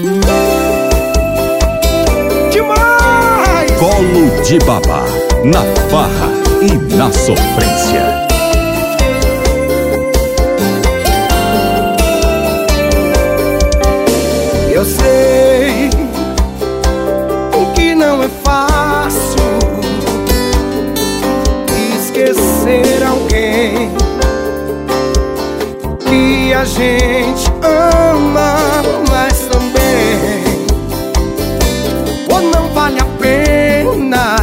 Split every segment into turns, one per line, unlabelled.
Demais!
Colo de Babá, na farra e na sofrência.
Eu sei que não é fácil esquecer alguém que a gente ama, mas também ou não vale a pena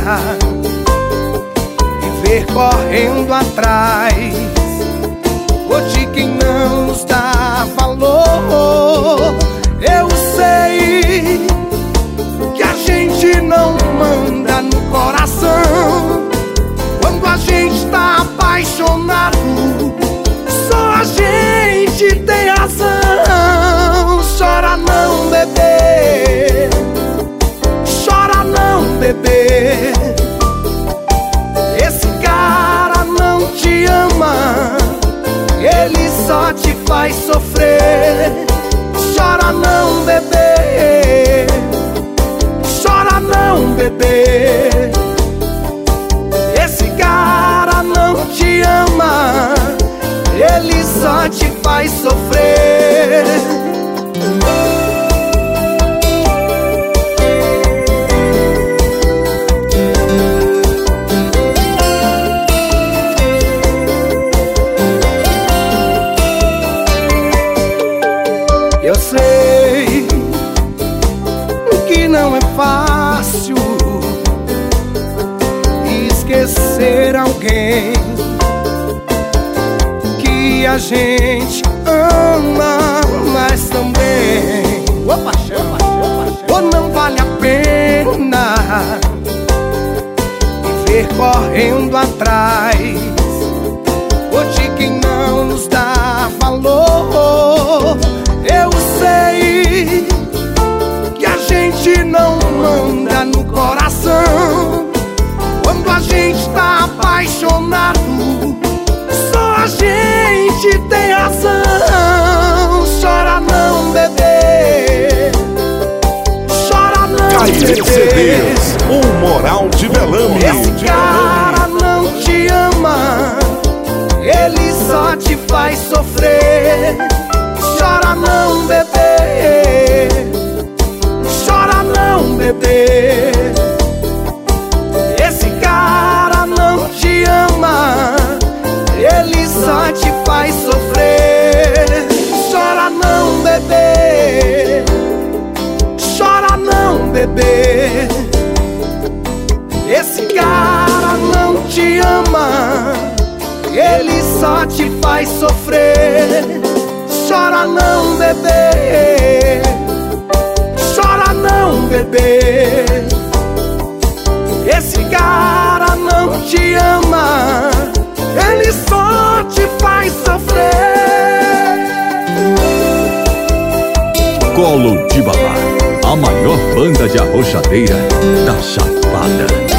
viver correndo atrás ou de quem não nos dá valor. Eu sei que a gente não manda no coração. Quando a gente tá apaixonado, só a gente tem razão. Chora não, bebê, chora não, bebê. Esse cara não te ama, ele só te faz sofrer. Chora não, bebê, chora não, bebê. Esse cara não te ama, ele só te faz sofrer. Eu sei que não é fácil esquecer alguém que a gente ama, mas também ou não vale a pena viver correndo atrás ou de quem não nos dá valor. Eu sei que a gente não manda no coração. Quando a gente tá apaixonado, só a gente tem razão. Chora não, bebê, chora não, bebê.
O Moral de Velame.
Esse cara não te ama, ele só te faz sofrer. Chora não, bebê, chora não, bebê. Esse cara não te ama, ele só te faz sofrer. Chora não, bebê, chora não, bebê. Esse cara não te ama, ele só te faz sofrer. Chora não, bebê, chora não, bebê. Esse cara não te ama, ele só te faz sofrer.
Colo de Babá, a maior banda de arrochadeira da Chapada.